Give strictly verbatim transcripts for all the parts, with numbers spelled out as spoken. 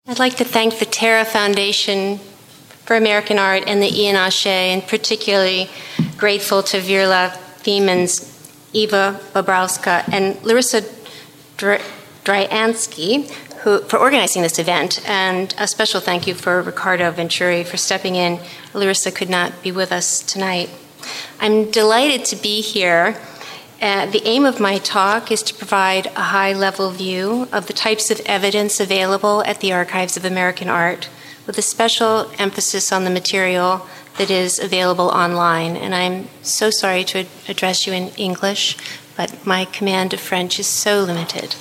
I'd like to thank the Terra Foundation for American Art and the Ian Ashe, and particularly grateful to Virla Thiemens, Eva Bobrowska, and Larissa Dr- Dryansky who, for organizing this event, and a special thank you for Ricardo Venturi for stepping in. Larissa could not be with us tonight. I'm delighted to be here. Uh, the aim of my talk is to provide a high-level view of the types of evidence available at the Archives of American Art, with a special emphasis on the material that is available online. And I'm so sorry to address you in English, but my command of French is so limited.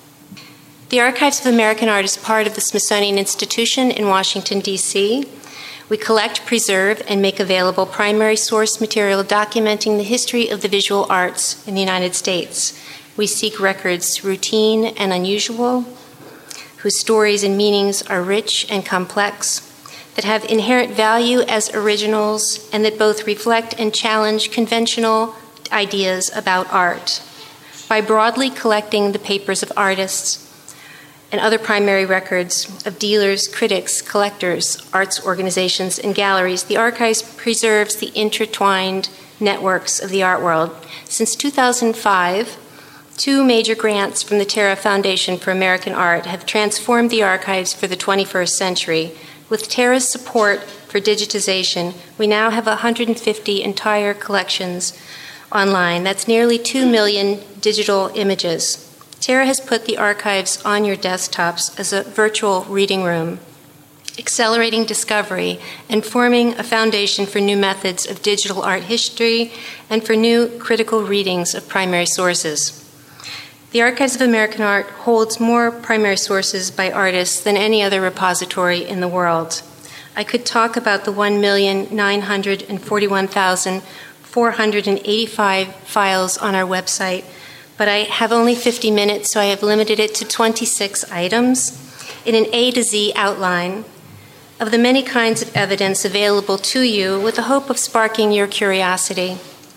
The Archives of American Art is part of the Smithsonian Institution in Washington, D C We collect, preserve, and make available primary source material documenting the history of the visual arts in the United States. We seek records routine and unusual, whose stories and meanings are rich and complex, that have inherent value as originals, and that both reflect and challenge conventional ideas about art. By broadly collecting the papers of artists and other primary records of dealers, critics, collectors, arts organizations, and galleries, the Archives preserves the intertwined networks of the art world. Since two thousand five, two major grants from the Terra Foundation for American Art have transformed the archives for the twenty-first century. With Terra's support for digitization, we now have one hundred fifty entire collections online. That's nearly two million digital images. Terra has put the archives on your desktops as a virtual reading room, accelerating discovery and forming a foundation for new methods of digital art history and for new critical readings of primary sources. The Archives of American Art holds more primary sources by artists than any other repository in the world. I could talk about the one million nine hundred forty-one thousand four hundred eighty-five files on our website, but I have only fifty minutes, so I have limited it to twenty-six items in an A to Z outline of the many kinds of evidence available to you with the hope of sparking your curiosity.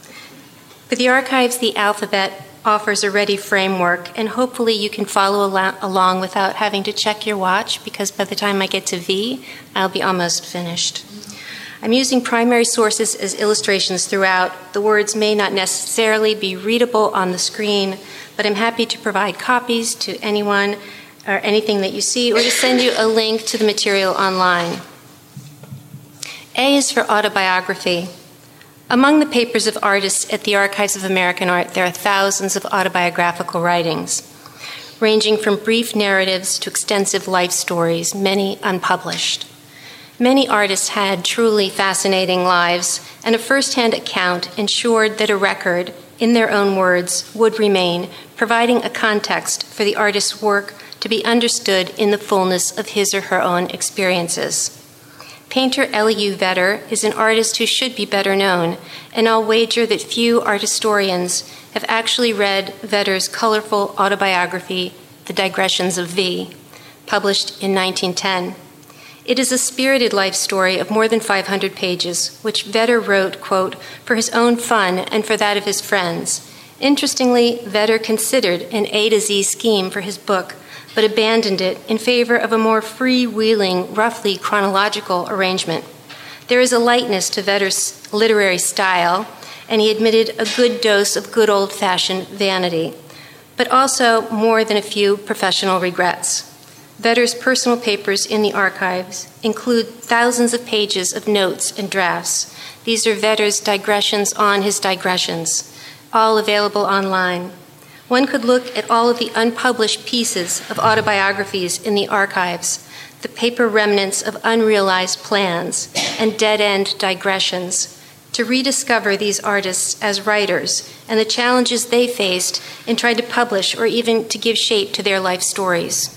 For the archives, the alphabet offers a ready framework, and hopefully you can follow al- along without having to check your watch, because by the time I get to V, I'll be almost finished. I'm using primary sources as illustrations throughout. The words may not necessarily be readable on the screen, but I'm happy to provide copies to anyone or anything that you see, or to send you a link to the material online. A is for autobiography. Among the papers of artists at the Archives of American Art, there are thousands of autobiographical writings, ranging from brief narratives to extensive life stories, many unpublished. Many artists had truly fascinating lives, and a first-hand account ensured that a record, in their own words, would remain, providing a context for the artist's work to be understood in the fullness of his or her own experiences. Painter Elihu Vedder is an artist who should be better known, and I'll wager that few art historians have actually read Vedder's colorful autobiography, The Digressions of V, published in nineteen ten. It is a spirited life story of more than five hundred pages, which Vedder wrote, quote, for his own fun and for that of his friends. Interestingly, Vedder considered an A to Z scheme for his book, but abandoned it in favor of a more freewheeling, roughly chronological arrangement. There is a lightness to Vedder's literary style, and he admitted a good dose of good old-fashioned vanity, but also more than a few professional regrets. Vedder's personal papers in the archives include thousands of pages of notes and drafts. These are Vedder's digressions on his digressions, all available online. One could look at all of the unpublished pieces of autobiographies in the archives, the paper remnants of unrealized plans and dead-end digressions, to rediscover these artists as writers and the challenges they faced in trying to publish or even to give shape to their life stories.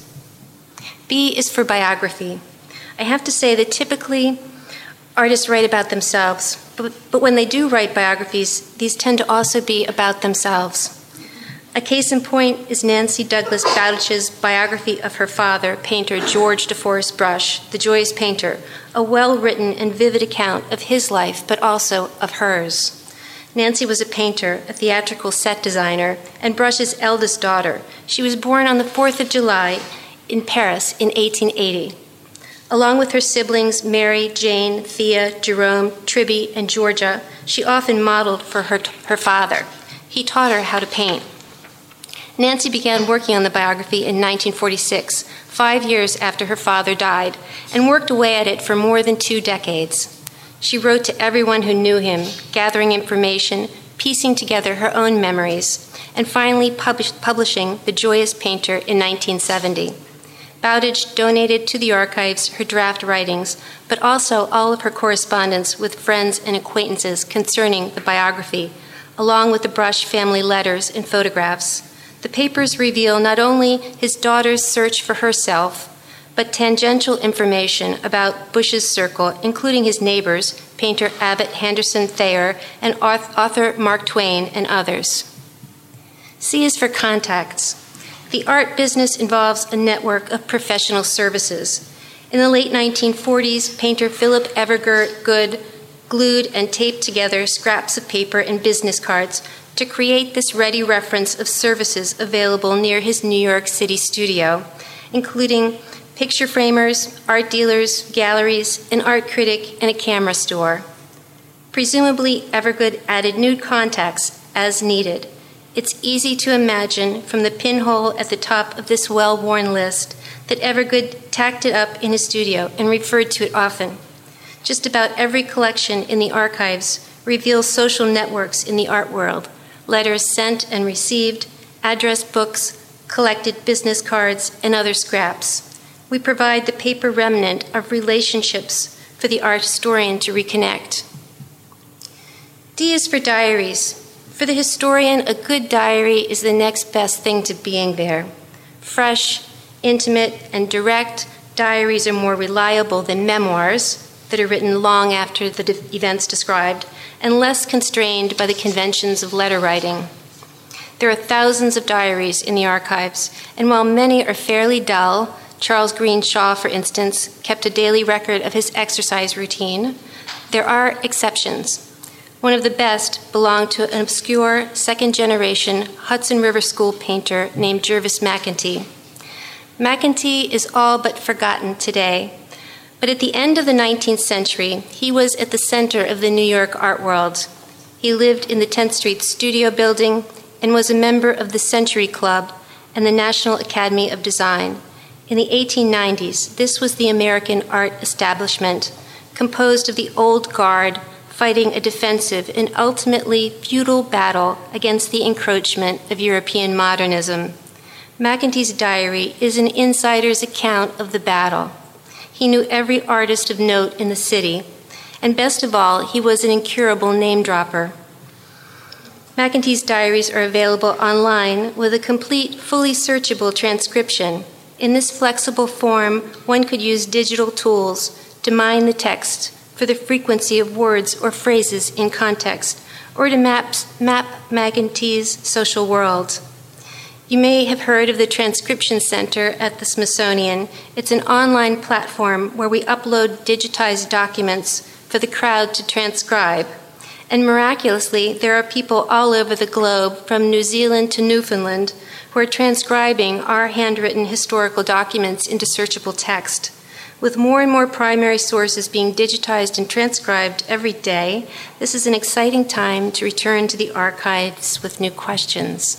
B is for biography. I have to say that typically artists write about themselves, but, but when they do write biographies, these tend to also be about themselves. A case in point is Nancy Douglas Bowditch's biography of her father, painter George DeForest Brush, the Joyous Painter, a well-written and vivid account of his life, but also of hers. Nancy was a painter, a theatrical set designer, and Brush's eldest daughter. She was born on the fourth of July in Paris in eighteen eighty. Along with her siblings, Mary, Jane, Thea, Jerome, Tribby, and Georgia, she often modeled for her, her father. He taught her how to paint. Nancy began working on the biography in nineteen forty-six, five years after her father died, and worked away at it for more than two decades. She wrote to everyone who knew him, gathering information, piecing together her own memories, and finally publish, publishing The Joyous Painter in nineteen seventy. Bowditch donated to the archives her draft writings, but also all of her correspondence with friends and acquaintances concerning the biography, along with the Brush family letters and photographs. The papers reveal not only his daughter's search for herself, but tangential information about Bush's circle, including his neighbors, painter Abbott Henderson Thayer and author Mark Twain and others. C is for contacts. The art business involves a network of professional services. In the late nineteen forties, painter Philip Evergood glued and taped together scraps of paper and business cards to create this ready reference of services available near his New York City studio, including picture framers, art dealers, galleries, an art critic, and a camera store. Presumably, Evergood added new contacts as needed. It's easy to imagine from the pinhole at the top of this well-worn list that Evergood tacked it up in his studio and referred to it often. Just about every collection in the archives reveals social networks in the art world, letters sent and received, address books, collected business cards, and other scraps. We provide the paper remnant of relationships for the art historian to reconnect. D is for diaries. For the historian, a good diary is the next best thing to being there. Fresh, intimate, and direct, diaries are more reliable than memoirs that are written long after the de- events described, and less constrained by the conventions of letter writing. There are thousands of diaries in the archives, and while many are fairly dull, Charles Green Shaw, for instance, kept a daily record of his exercise routine, there are exceptions. One of the best belonged to an obscure second-generation Hudson River School painter named Jervis McEntee. McEntee is all but forgotten today, but at the end of the nineteenth century, he was at the center of the New York art world. He lived in the tenth Street Studio Building and was a member of the Century Club and the National Academy of Design. In the eighteen nineties, this was the American art establishment, composed of the old guard, fighting a defensive and ultimately futile battle against the encroachment of European modernism. McEntee's diary is an insider's account of the battle. He knew every artist of note in the city, and best of all, he was an incurable name-dropper. McEntee's diaries are available online with a complete, fully searchable transcription. In this flexible form, one could use digital tools to mine the text for the frequency of words or phrases in context, or to map, map McEntee's social world. You may have heard of the Transcription Center at the Smithsonian. It's an online platform where we upload digitized documents for the crowd to transcribe. And miraculously, there are people all over the globe, from New Zealand to Newfoundland, who are transcribing our handwritten historical documents into searchable text. With more and more primary sources being digitized and transcribed every day, this is an exciting time to return to the archives with new questions.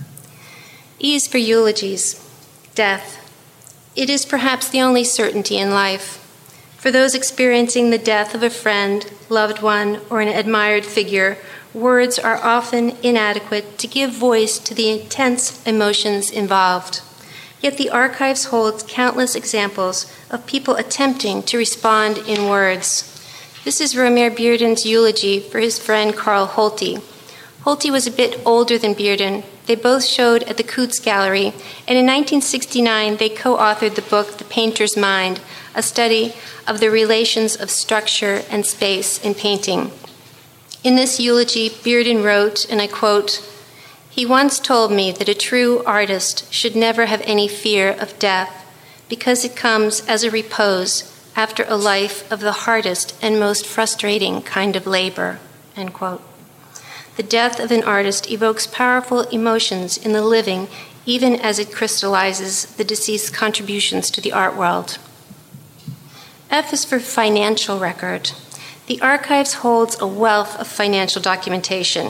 E is for eulogies, death. It is perhaps the only certainty in life. For those experiencing the death of a friend, loved one, or an admired figure, words are often inadequate to give voice to the intense emotions involved. Yet the archives hold countless examples of people attempting to respond in words. This is Romare Bearden's eulogy for his friend Carl Holty. Holty was a bit older than Bearden. They both showed at the Coots Gallery, and in nineteen sixty-nine they co-authored the book The Painter's Mind, a study of the relations of structure and space in painting. In this eulogy, Bearden wrote, and I quote, "He once told me that a true artist should never have any fear of death, because it comes as a repose after a life of the hardest and most frustrating kind of labor," end quote. The death of an artist evokes powerful emotions in the living, even as it crystallizes the deceased's contributions to the art world. F is for financial record. The archives holds a wealth of financial documentation.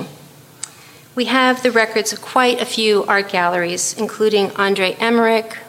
We have the records of quite a few art galleries, including Andre Emmerich,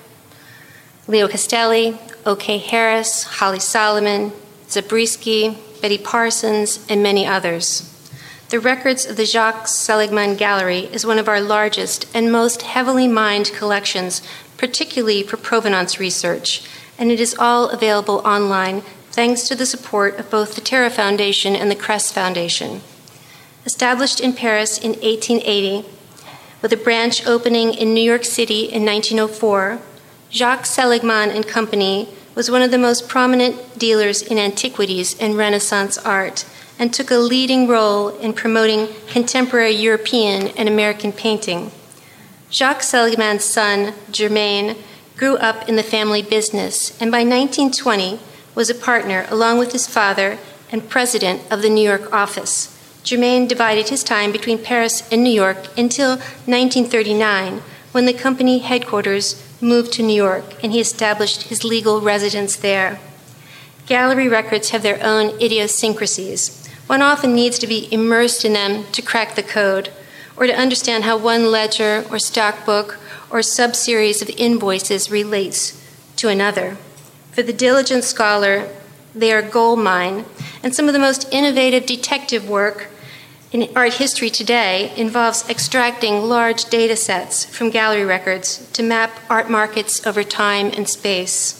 Leo Castelli, O K. Harris, Holly Solomon, Zabriskie, Betty Parsons, and many others. The records of the Jacques Seligman Gallery is one of our largest and most heavily mined collections, particularly for provenance research, and it is all available online thanks to the support of both the Terra Foundation and the Crest Foundation. Established in Paris in eighteen eighty, with a branch opening in New York City in nineteen oh four, Jacques Seligman and Company was one of the most prominent dealers in antiquities and Renaissance art, and took a leading role in promoting contemporary European and American painting. Jacques Seligman's son, Germain, grew up in the family business, and by nineteen twenty was a partner along with his father and president of the New York office. Germain divided his time between Paris and New York until nineteen thirty-nine, when the company headquarters moved to New York and he established his legal residence there. Gallery records have their own idiosyncrasies. One often needs to be immersed in them to crack the code, or to understand how one ledger or stockbook or subseries of invoices relates to another. For the diligent scholar, they are gold mine, and some of the most innovative detective work in art history today involves extracting large data sets from gallery records to map art markets over time and space.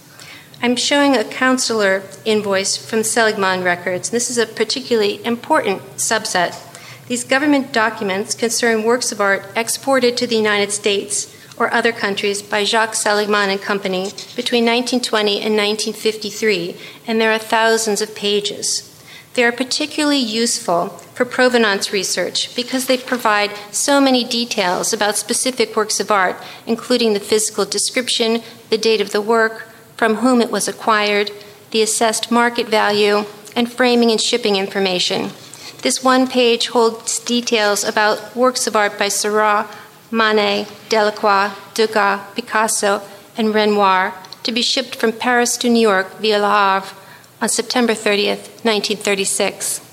I'm showing a counselor invoice from Seligman records. This is a particularly important subset. These government documents concern works of art exported to the United States or other countries by Jacques Seligman and Company between nineteen twenty and nineteen fifty-three, and there are thousands of pages. They are particularly useful for provenance research because they provide so many details about specific works of art, including the physical description, the date of the work, from whom it was acquired, the assessed market value, and framing and shipping information. This one page holds details about works of art by Seurat, Manet, Delacroix, Degas, Picasso, and Renoir to be shipped from Paris to New York via Le Havre on September thirtieth, nineteen thirty-six.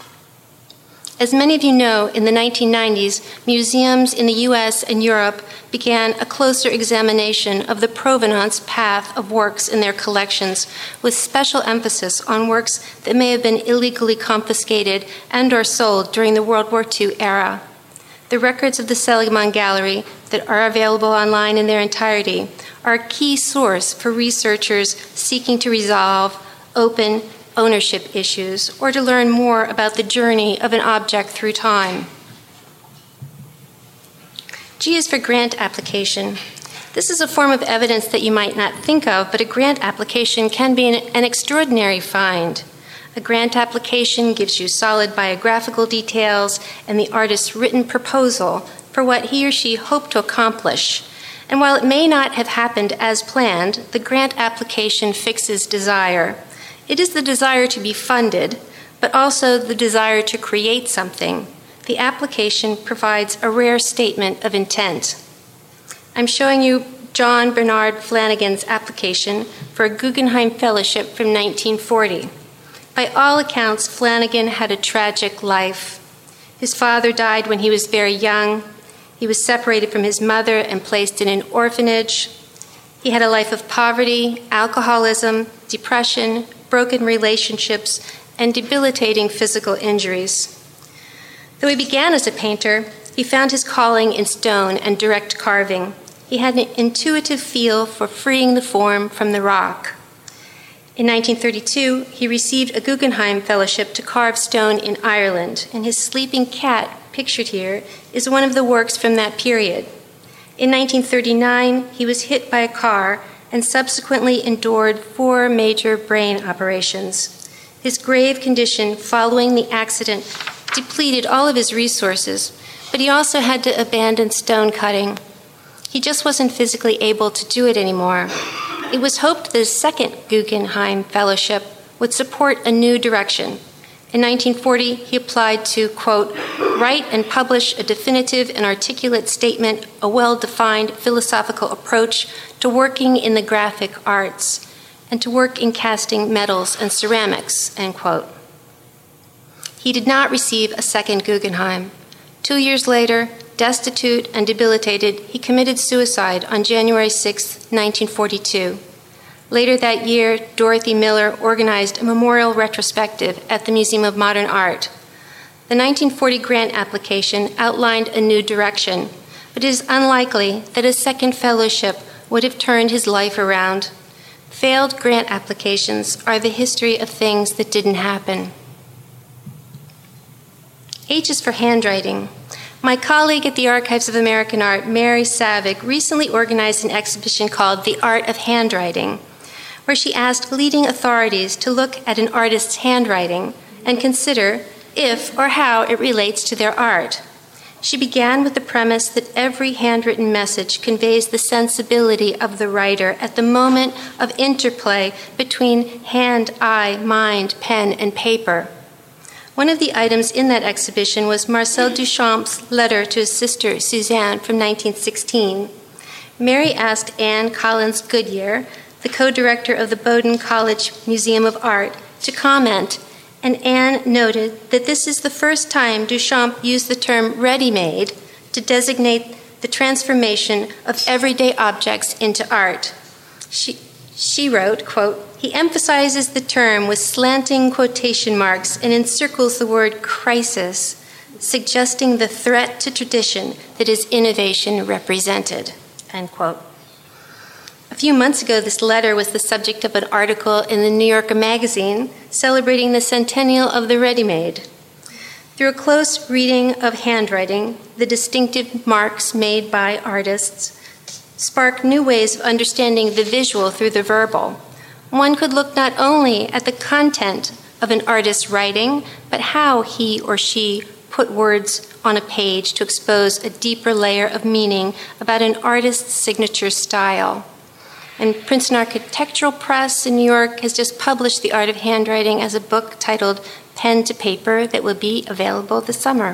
As many of you know, in the nineteen nineties, museums in the U S and Europe began a closer examination of the provenance path of works in their collections, with special emphasis on works that may have been illegally confiscated and or sold during the World War Two era. The records of the Seligman Gallery that are available online in their entirety are a key source for researchers seeking to resolve open ownership issues or to learn more about the journey of an object through time. G is for grant application. This is a form of evidence that you might not think of, but a grant application can be an, an extraordinary find. A grant application gives you solid biographical details and the artist's written proposal for what he or she hoped to accomplish. And while it may not have happened as planned, the grant application fixes desire. It is the desire to be funded, but also the desire to create something. The application provides a rare statement of intent. I'm showing you John Bernard Flanagan's application for a Guggenheim Fellowship from nineteen forty. By all accounts, Flanagan had a tragic life. His father died when he was very young. He was separated from his mother and placed in an orphanage. He had a life of poverty, alcoholism, depression, broken relationships, and debilitating physical injuries. Though he began as a painter, he found his calling in stone and direct carving. He had an intuitive feel for freeing the form from the rock. In nineteen thirty-two, he received a Guggenheim Fellowship to carve stone in Ireland, and his sleeping cat, pictured here, is one of the works from that period. In nineteen thirty-nine, he was hit by a car and subsequently endured four major brain operations. His grave condition following the accident depleted all of his resources, but he also had to abandon stone cutting. He just wasn't physically able to do it anymore. It was hoped that a second Guggenheim Fellowship would support a new direction. In nineteen forty, he applied to, quote, write and publish a definitive and articulate statement, a well-defined philosophical approach to working in the graphic arts. and to work in casting metals and ceramics, end quote. He did not receive a second Guggenheim. Two years later, destitute and debilitated, he committed suicide on January sixth, nineteen forty-two. Later that year, Dorothy Miller organized a memorial retrospective at the Museum of Modern Art. The nineteen forty grant application outlined a new direction, but it is unlikely that a second fellowship would have turned his life around. Failed grant applications are the history of things that didn't happen. H is for handwriting. My colleague at the Archives of American Art, Mary Savig, recently organized an exhibition called The Art of Handwriting, where she asked leading authorities to look at an artist's handwriting and consider if or how it relates to their art. She began with the premise that every handwritten message conveys the sensibility of the writer at the moment of interplay between hand, eye, mind, pen, and paper. One of the items in that exhibition was Marcel Duchamp's letter to his sister, Suzanne, from nineteen sixteen. Mary asked Anne Collins Goodyear, the co-director of the Bowdoin College Museum of Art, to comment, and Anne noted that this is the first time Duchamp used the term ready-made to designate the transformation of everyday objects into art. She, she wrote, quote, "He emphasizes the term with slanting quotation marks and encircles the word crisis, suggesting the threat to tradition that his innovation represented," end quote. A few months ago, this letter was the subject of an article in the New Yorker magazine celebrating the centennial of the ready-made. Through a close reading of handwriting, the distinctive marks made by artists spark new ways of understanding the visual through the verbal. One could look not only at the content of an artist's writing, but how he or she put words on a page to expose a deeper layer of meaning about an artist's signature style. And Princeton Architectural Press in New York has just published The Art of Handwriting as a book titled Pen to Paper that will be available this summer.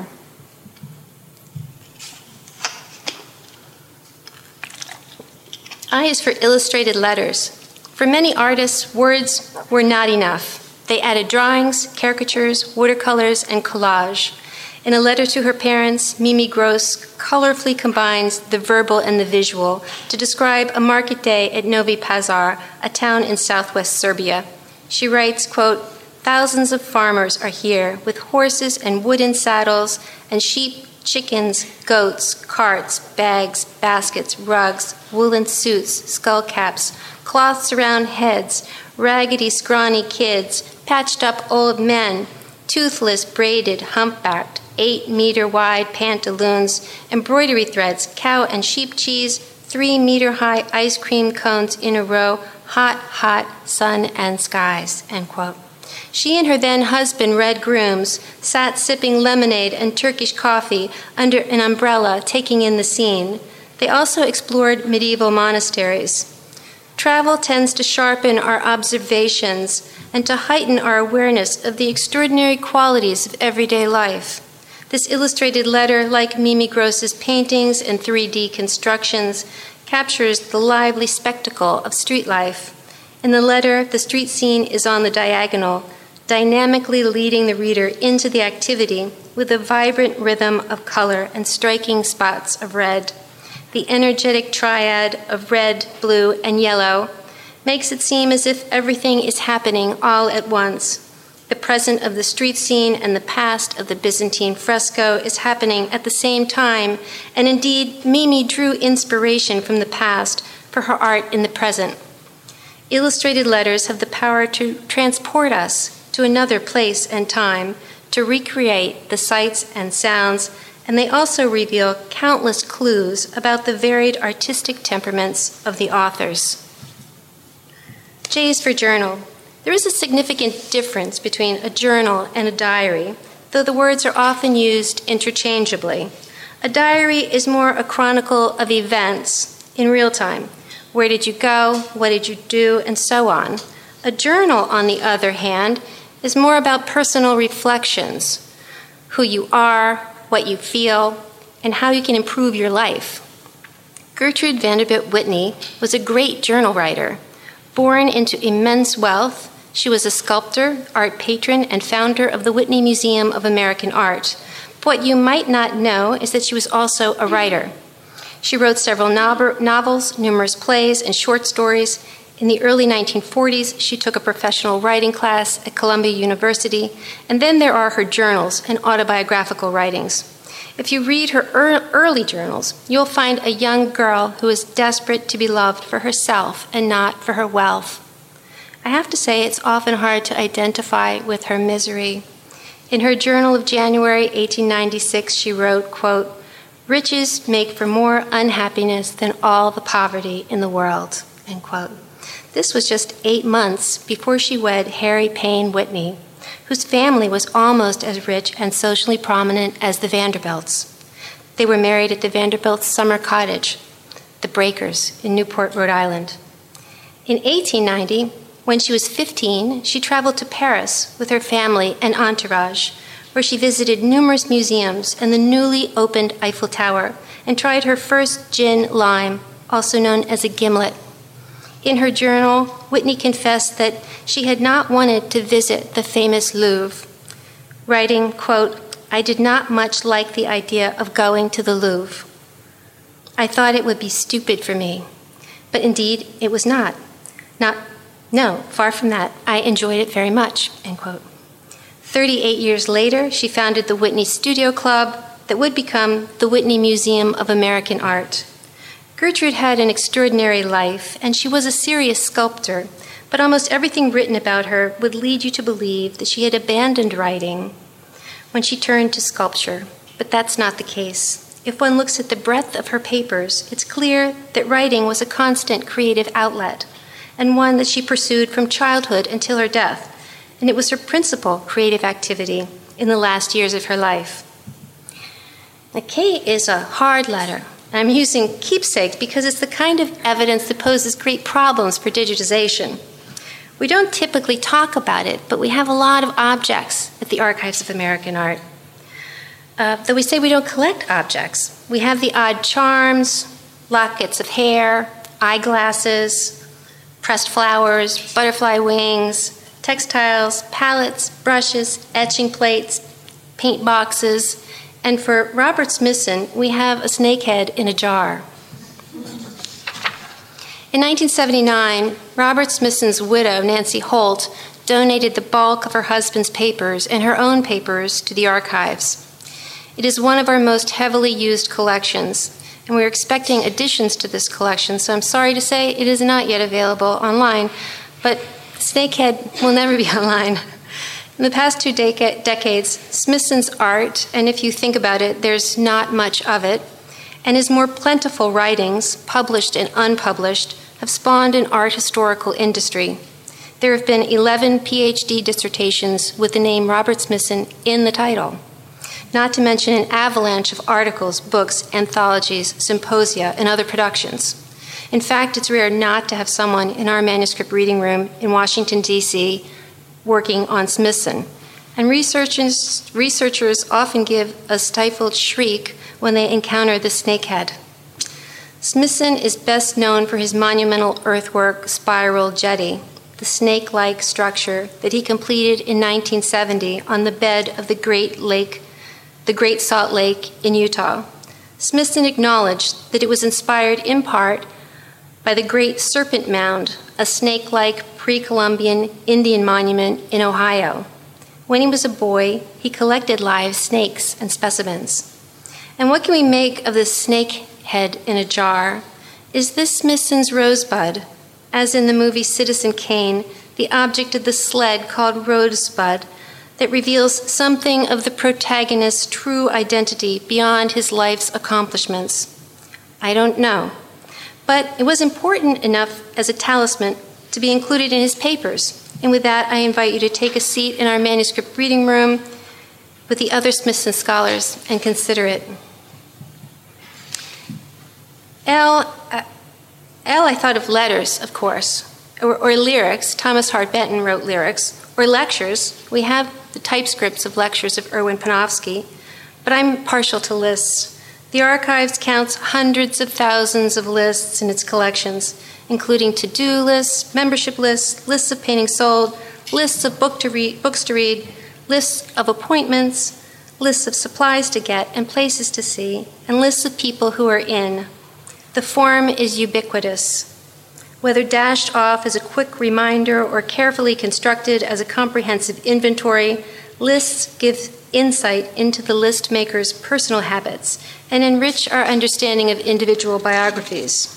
I is for illustrated letters. For many artists, words were not enough. They added drawings, caricatures, watercolors, and collage. In a letter to her parents, Mimi Gross colorfully combines the verbal and the visual to describe a market day at Novi Pazar, a town in southwest Serbia. She writes, quote, "Thousands of farmers are here with horses and wooden saddles and sheep, chickens, goats, carts, bags, baskets, rugs, woolen suits, skull caps, cloths around heads, raggedy, scrawny kids, patched up old men, toothless, braided, humpbacked, eight-meter-wide pantaloons, embroidery threads, cow and sheep cheese, three-meter-high ice cream cones in a row, hot, hot sun and skies," end quote. She and her then-husband, Red Grooms, sat sipping lemonade and Turkish coffee under an umbrella, taking in the scene. They also explored medieval monasteries. Travel tends to sharpen our observations and to heighten our awareness of the extraordinary qualities of everyday life. This illustrated letter, like Mimi Gross's paintings and three D constructions, captures the lively spectacle of street life. In the letter, the street scene is on the diagonal, dynamically leading the reader into the activity with a vibrant rhythm of color and striking spots of red. The energetic triad of red, blue, and yellow makes it seem as if everything is happening all at once. The present of the street scene and the past of the Byzantine fresco is happening at the same time, and indeed, Mimi drew inspiration from the past for her art in the present. Illustrated letters have the power to transport us to another place and time, to recreate the sights and sounds, and they also reveal countless clues about the varied artistic temperaments of the authors. J is for journal. There is a significant difference between a journal and a diary, though the words are often used interchangeably. A diary is more a chronicle of events in real time. Where did you go? What did you do? And so on. A journal, on the other hand, is more about personal reflections, who you are, what you feel, and how you can improve your life. Gertrude Vanderbilt Whitney was a great journal writer. Born into immense wealth, she was a sculptor, art patron, and founder of the Whitney Museum of American Art. But what you might not know is that she was also a writer. She wrote several novels, numerous plays, and short stories. In the early nineteen forties, she took a professional writing class at Columbia University, and then there are her journals and autobiographical writings. If you read her early journals, you'll find a young girl who is desperate to be loved for herself and not for her wealth. I have to say it's often hard to identify with her misery. In her journal of January eighteen ninety-six, she wrote, quote, "Riches make for more unhappiness than all the poverty in the world," end quote. This was just eight months before she wed Harry Payne Whitney, whose family was almost as rich and socially prominent as the Vanderbilts. They were married at the Vanderbilts' summer cottage, the Breakers, in Newport, Rhode Island. In eighteen ninety, when she was fifteen, she traveled to Paris with her family and entourage, where she visited numerous museums and the newly opened Eiffel Tower and tried her first gin lime, also known as a gimlet. In her journal, Whitney confessed that she had not wanted to visit the famous Louvre, writing, quote, "I did not much like the idea of going to the Louvre. I thought it would be stupid for me, but indeed it was not. Not, no, far from that. I enjoyed it very much," end quote. thirty-eight years later, she founded the Whitney Studio Club that would become the Whitney Museum of American Art. Gertrude had an extraordinary life, and she was a serious sculptor, but almost everything written about her would lead you to believe that she had abandoned writing when she turned to sculpture, but that's not the case. If one looks at the breadth of her papers, it's clear that writing was a constant creative outlet, and one that she pursued from childhood until her death, and it was her principal creative activity in the last years of her life. Now, K is a hard letter. I'm using keepsakes because it's the kind of evidence that poses great problems for digitization. We don't typically talk about it, but we have a lot of objects at the Archives of American Art. Uh, though we say we don't collect objects, we have the odd charms, lockets of hair, eyeglasses, pressed flowers, butterfly wings, textiles, palettes, brushes, etching plates, paint boxes, and for Robert Smithson, we have a snakehead in a jar. In nineteen seventy-nine, Robert Smithson's widow, Nancy Holt, donated the bulk of her husband's papers and her own papers to the archives. It is one of our most heavily used collections, and we're expecting additions to this collection, so I'm sorry to say it is not yet available online, but Snakehead will never be online. In the past two deca- decades, Smithson's art, and if you think about it, there's not much of it, and his more plentiful writings, published and unpublished, have spawned an art historical industry. There have been eleven P H D dissertations with the name Robert Smithson in the title, not to mention an avalanche of articles, books, anthologies, symposia, and other productions. In fact, it's rare not to have someone in our manuscript reading room in Washington, D C, working on Smithson. And researchers, researchers often give a stifled shriek when they encounter the snakehead. Smithson is best known for his monumental earthwork spiral jetty, the snake-like structure that he completed in nineteen seventy on the bed of the Great Lake, the Great Salt Lake in Utah. Smithson acknowledged that it was inspired in part by the Great Serpent Mound, a snake-like pre-Columbian Indian monument in Ohio. When he was a boy, he collected live snakes and specimens. And what can we make of this snake head in a jar? Is this Smithson's rosebud? As in the movie Citizen Kane, the object of the sled called Rosebud that reveals something of the protagonist's true identity beyond his life's accomplishments? I don't know. But it was important enough as a talisman to be included in his papers. And with that, I invite you to take a seat in our manuscript reading room with the other Smithson scholars and consider it. L, uh, L I thought of letters, of course, or, or lyrics. Thomas Hart Benton wrote lyrics, or lectures. We have the typescripts of lectures of Erwin Panofsky, but I'm partial to lists. The archives counts hundreds of thousands of lists in its collections, including to-do lists, membership lists, lists of paintings sold, lists of book to read, books to read, lists of appointments, lists of supplies to get and places to see, and lists of people who are in. The form is ubiquitous. Whether dashed off as a quick reminder or carefully constructed as a comprehensive inventory, lists give insight into the list maker's personal habits and enrich our understanding of individual biographies.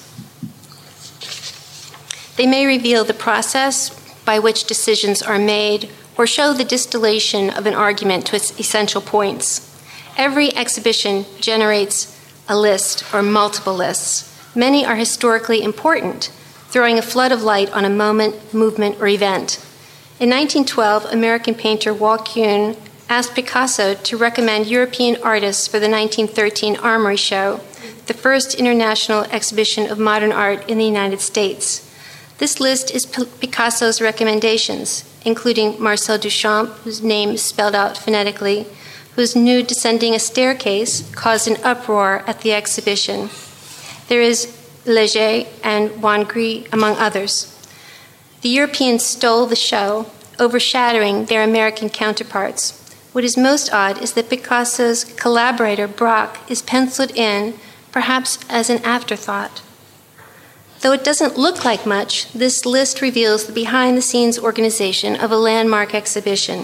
They may reveal the process by which decisions are made or show the distillation of an argument to its essential points. Every exhibition generates a list or multiple lists. Many are historically important, throwing a flood of light on a moment, movement, or event. In nineteen twelve, American painter Walt Kuhn asked Picasso to recommend European artists for the nineteen thirteen Armory Show, the first international exhibition of modern art in the United States. This list is P- Picasso's recommendations, including Marcel Duchamp, whose name is spelled out phonetically, whose nude descending a staircase caused an uproar at the exhibition. There is Leger and Juan Gris, among others. The Europeans stole the show, overshadowing their American counterparts. What is most odd is that Picasso's collaborator, Braque, is penciled in, perhaps as an afterthought. Though it doesn't look like much, this list reveals the behind-the-scenes organization of a landmark exhibition.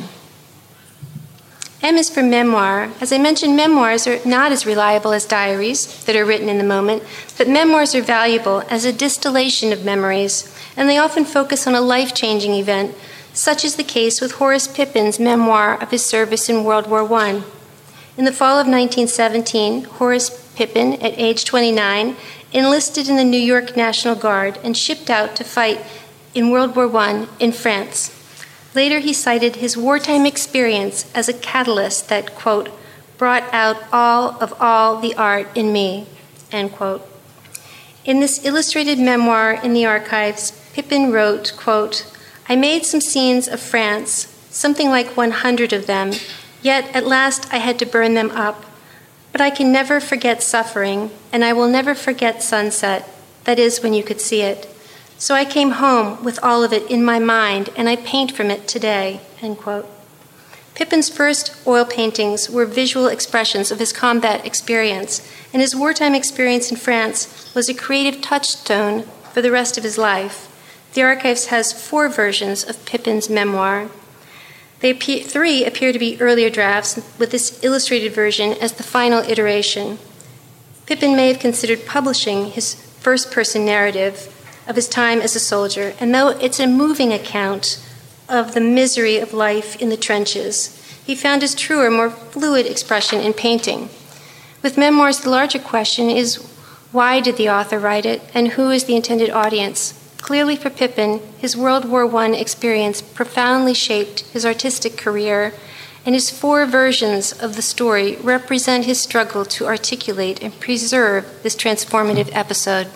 M is for memoir. As I mentioned, memoirs are not as reliable as diaries that are written in the moment, but memoirs are valuable as a distillation of memories, and they often focus on a life-changing event, such is the case with Horace Pippin's memoir of his service in World War One. In the fall of nineteen seventeen, Horace Pippin, at age twenty-nine, enlisted in the New York National Guard and shipped out to fight in World War One in France. Later, he cited his wartime experience as a catalyst that, quote, brought out all of all the art in me, end quote. In this illustrated memoir in the archives, Pippin wrote, quote, I made some scenes of France, something like one hundred of them, yet at last I had to burn them up. But I can never forget suffering, and I will never forget sunset, that is, when you could see it. So I came home with all of it in my mind, and I paint from it today, end quote. Pippin's first oil paintings were visual expressions of his combat experience, and his wartime experience in France was a creative touchstone for the rest of his life. The archives has four versions of Pippin's memoir. They appear, three appear to be earlier drafts, with this illustrated version as the final iteration. Pippin may have considered publishing his first-person narrative of his time as a soldier, and though it's a moving account of the misery of life in the trenches, he found his truer, more fluid expression in painting. With memoirs, the larger question is, why did the author write it, and who is the intended audience? Clearly for Pippin, his World War One experience profoundly shaped his artistic career, and his four versions of the story represent his struggle to articulate and preserve this transformative episode.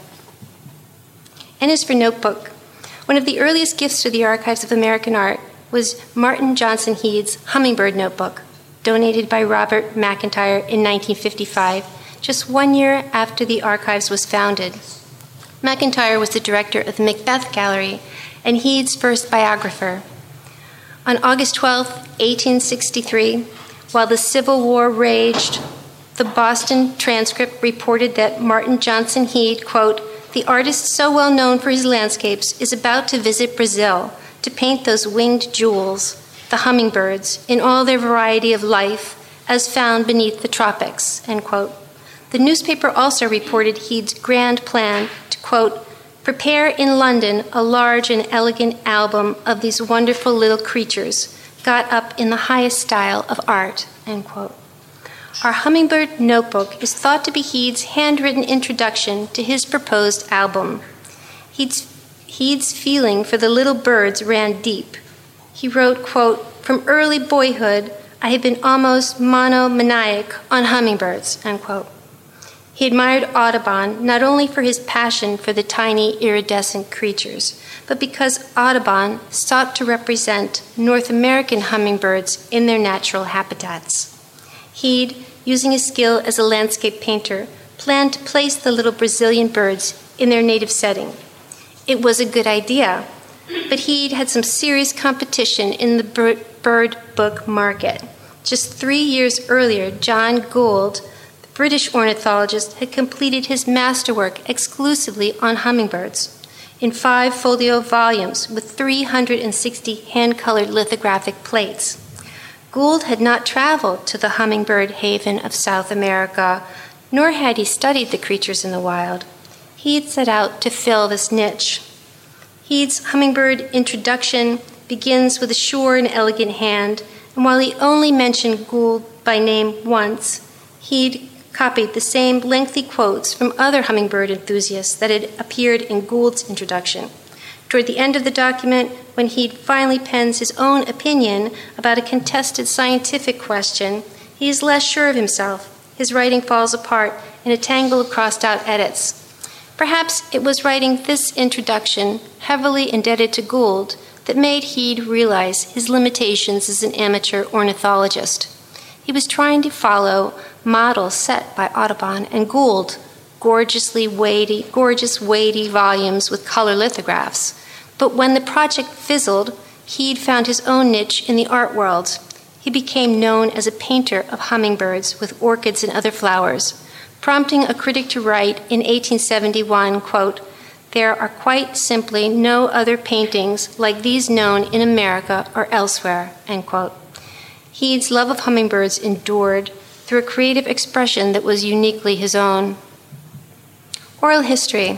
N is for notebook. One of the earliest gifts to the archives of American art was Martin Johnson Head's Hummingbird Notebook, donated by Robert McIntyre in nineteen fifty-five, just one year after the archives was founded. McIntyre was the director of the Macbeth Gallery and Head's first biographer. On August twelfth, eighteen sixty-three, while the Civil War raged, the Boston Transcript reported that Martin Johnson Head, quote, the artist so well known for his landscapes is about to visit Brazil to paint those winged jewels, the hummingbirds, in all their variety of life as found beneath the tropics, end quote. The newspaper also reported Head's grand plan to, quote, prepare in London a large and elegant album of these wonderful little creatures got up in the highest style of art, end quote. Our Hummingbird Notebook is thought to be Head's handwritten introduction to his proposed album. Head's, Head's feeling for the little birds ran deep. He wrote, quote, from early boyhood, I have been almost monomaniac on hummingbirds, end quote. He admired Audubon not only for his passion for the tiny iridescent creatures, but because Audubon sought to represent North American hummingbirds in their natural habitats. Head using his skill as a landscape painter, planned to place the little Brazilian birds in their native setting. It was a good idea, but he'd had some serious competition in the bird book market. Just three years earlier, John Gould, the British ornithologist, had completed his masterwork exclusively on hummingbirds in five folio volumes with three hundred sixty hand-colored lithographic plates. Gould had not traveled to the hummingbird haven of South America, nor had he studied the creatures in the wild. He had set out to fill this niche. Head's hummingbird introduction begins with a sure and elegant hand, and while he only mentioned Gould by name once, Head copied the same lengthy quotes from other hummingbird enthusiasts that had appeared in Gould's introduction. Toward the end of the document, when Head finally pens his own opinion about a contested scientific question, he is less sure of himself. His writing falls apart in a tangle of crossed-out edits. Perhaps it was writing this introduction, heavily indebted to Gould, that made Head realize his limitations as an amateur ornithologist. He was trying to follow models set by Audubon and Gould, gorgeously weighty, gorgeous, weighty volumes with color lithographs. But when the project fizzled, Head found his own niche in the art world. He became known as a painter of hummingbirds with orchids and other flowers, prompting a critic to write in eighteen seventy-one, quote, "There are quite simply no other paintings like these known in America or elsewhere," end quote. Head's love of hummingbirds endured through a creative expression that was uniquely his own. Oral history.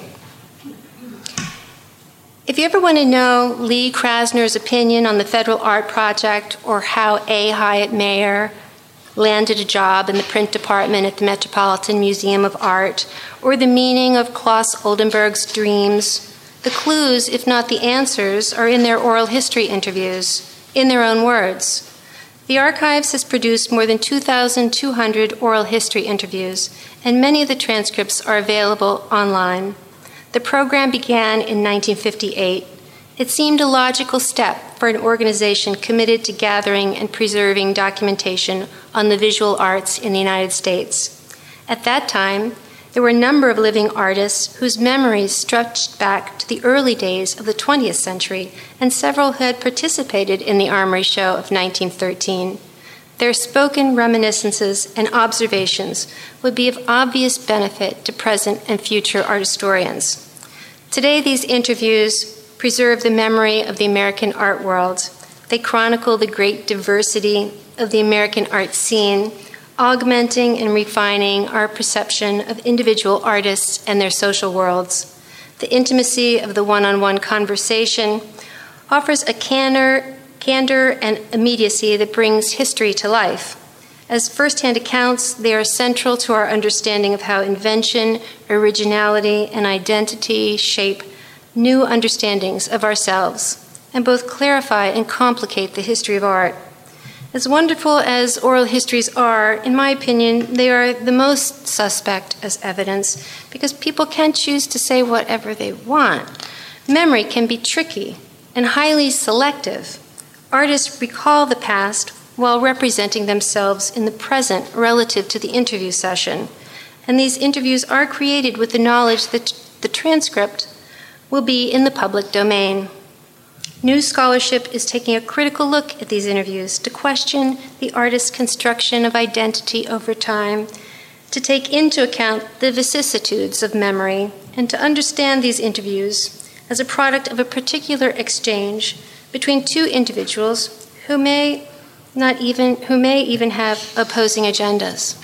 If you ever want to know Lee Krasner's opinion on the Federal Art Project or how A. Hyatt Mayer landed a job in the print department at the Metropolitan Museum of Art, or the meaning of Claes Oldenburg's dreams, the clues, if not the answers, are in their oral history interviews, in their own words. The Archives has produced more than two thousand two hundred oral history interviews, and many of the transcripts are available online. The program began in nineteen fifty-eight. It seemed a logical step for an organization committed to gathering and preserving documentation on the visual arts in the United States. At that time, there were a number of living artists whose memories stretched back to the early days of the twentieth century, and several who had participated in the Armory Show of nineteen thirteen. Their spoken reminiscences and observations would be of obvious benefit to present and future art historians. Today, these interviews preserve the memory of the American art world. They chronicle the great diversity of the American art scene, augmenting and refining our perception of individual artists and their social worlds. The intimacy of the one-on-one conversation offers a candor, candor and immediacy that brings history to life. As firsthand accounts, they are central to our understanding of how invention, originality, and identity shape new understandings of ourselves, and both clarify and complicate the history of art. As wonderful as oral histories are, in my opinion, they are the most suspect as evidence because people can choose to say whatever they want. Memory can be tricky and highly selective. Artists recall the past while representing themselves in the present relative to the interview session. And these interviews are created with the knowledge that the transcript will be in the public domain. New scholarship is taking a critical look at these interviews to question the artist's construction of identity over time, to take into account the vicissitudes of memory, and to understand these interviews as a product of a particular exchange between two individuals who may not even who may even have opposing agendas.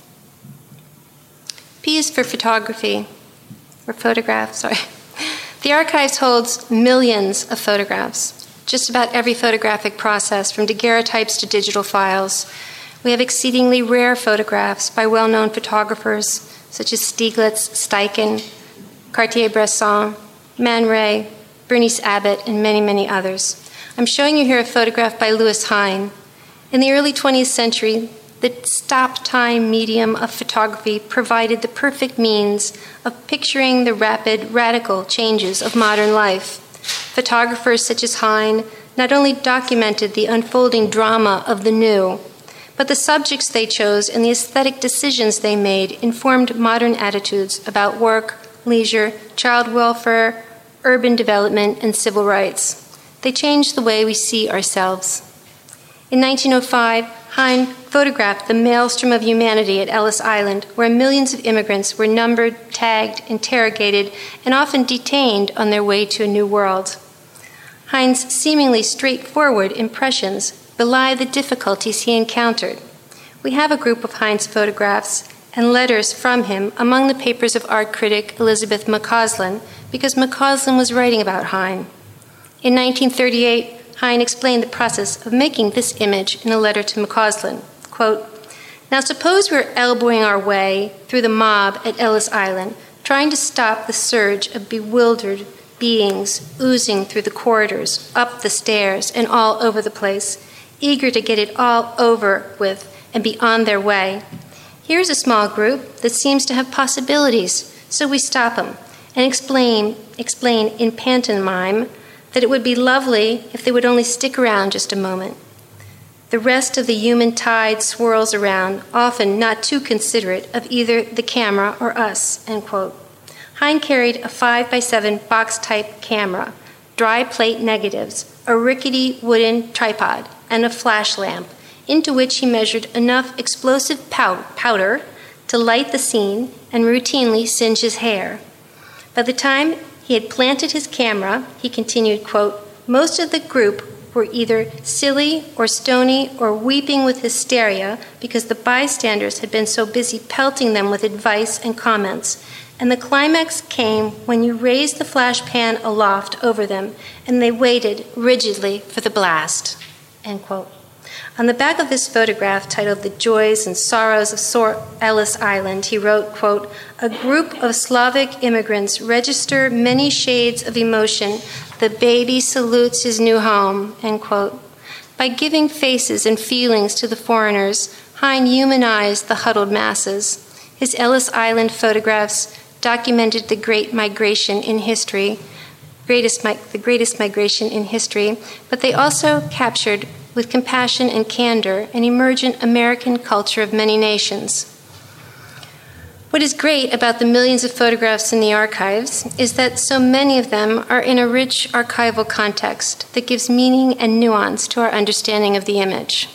P is for photography, or photograph, sorry. The Archives holds millions of photographs, just about every photographic process, from daguerreotypes to digital files. We have exceedingly rare photographs by well-known photographers such as Stieglitz, Steichen, Cartier-Bresson, Man Ray, Bernice Abbott, and many, many others. I'm showing you here a photograph by Louis Hine. In the early twentieth century, the stop-time medium of photography provided the perfect means of picturing the rapid, radical changes of modern life. Photographers such as Hine not only documented the unfolding drama of the new, but the subjects they chose and the aesthetic decisions they made informed modern attitudes about work, leisure, child welfare, urban development, and civil rights. They changed the way we see ourselves. In nineteen oh five, Hine photographed the maelstrom of humanity at Ellis Island, where millions of immigrants were numbered, tagged, interrogated, and often detained on their way to a new world. Hine's seemingly straightforward impressions belie the difficulties he encountered. We have a group of Hine's photographs and letters from him among the papers of art critic Elizabeth McCausland, because McCausland was writing about Hine. In nineteen thirty-eight, Hine explained the process of making this image in a letter to McCausland. Quote, "Now suppose we're elbowing our way through the mob at Ellis Island, trying to stop the surge of bewildered beings oozing through the corridors, up the stairs, and all over the place, eager to get it all over with and be on their way. Here's a small group that seems to have possibilities, so we stop them and explain, explain in pantomime that it would be lovely if they would only stick around just a moment. The rest of the human tide swirls around, often not too considerate of either the camera or us," end quote. Hine carried a five by seven box-type camera, dry plate negatives, a rickety wooden tripod, and a flash lamp, into which he measured enough explosive pow- powder to light the scene and routinely singe his hair. By the time he had planted his camera, he continued, quote, "Most of the group were either silly or stony or weeping with hysteria because the bystanders had been so busy pelting them with advice and comments. And the climax came when you raised the flash pan aloft over them, and they waited rigidly for the blast," end quote. On the back of this photograph, titled "The Joys and Sorrows of Sor- Ellis Island," he wrote, quote, "A group of Slavic immigrants register many shades of emotion. The baby salutes his new home," end quote. By giving faces and feelings to the foreigners, Hine humanized the huddled masses. His Ellis Island photographs documented the great migration in history, greatest mi- the greatest migration in history, but they also captured with compassion and candor an emergent American culture of many nations. What is great about the millions of photographs in the archives is that so many of them are in a rich archival context that gives meaning and nuance to our understanding of the image.